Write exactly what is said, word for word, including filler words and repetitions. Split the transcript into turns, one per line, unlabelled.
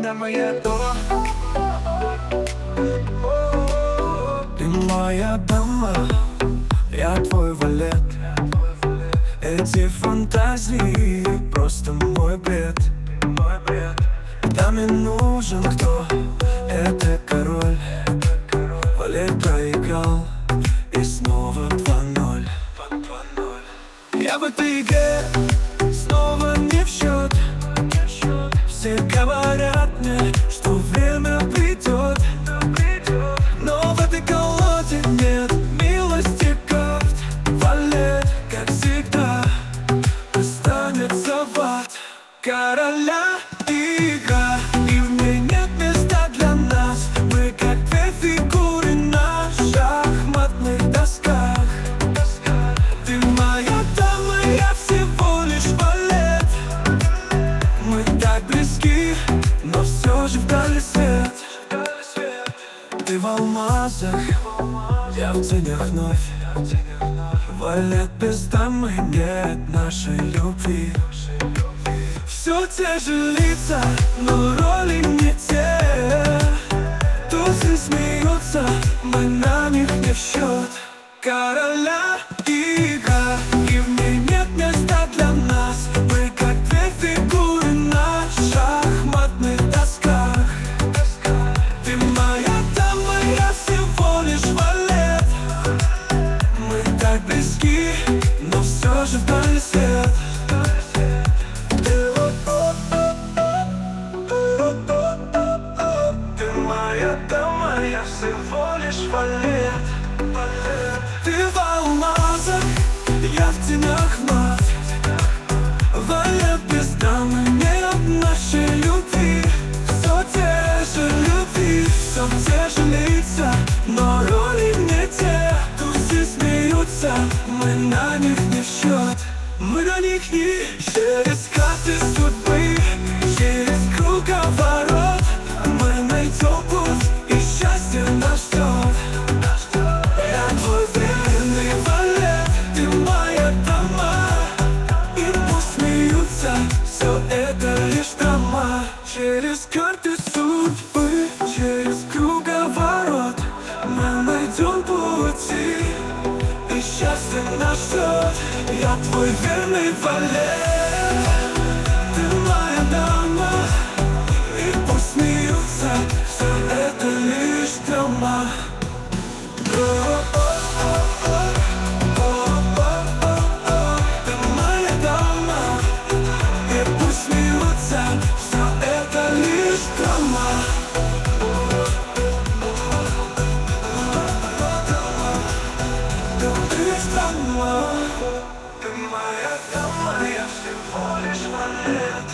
она моя дама. Ты моя дама, я твой валет. Эти фантазии просто мой бред. Даме нужен кто? Это король. Валет проиграл, и снова два ноль. Я в этой игре снова не в счет. Все говорят мне, что время придет, но в этой колоде нет милости карт. Валет, как всегда, останется в ад. Короля игра, и в ней нет места для нас. Мы как две фигуры на шахматных досках. Ты моя дама, я всего лишь валет. Мы так близки, но все же вдали свет. Ты в алмазах, я в тенях вновь. Валет без дамы, нет нашей любви. Все те же лица, но роли не те. Тузы смеются, мы на них не в счет. Короля игра, и в ней нет места для нас. Мы как две фигуры на шахматных досках. Ты моя дама, я всего лишь валет. Мы так близки, но все же вдали свет. Я всего лишь валет. Ты в алмазах, я в тенях вновь. Валет без дамы, нет нашей любви. Все те же любви, все те же лица, но роли не те. Тузы смеются, мы на них не в счет. Мы на них не через карты судьбы, через круговорот. Мы найдем путь, и счастье нас ждет. Я твой верный валет, ты моя дама. И пусть смеются, все это лишь драма. Через карты судьбы, через круговорот мы найдем пути, и счастье нас ждет. Я твой верный валет, ты моя дама. И пусть смеются, все это лишь драма. Ты моя дама. И пусть смеются, все это лишь драма. Лишь драма. Ты моя дама, я всего лишь валет.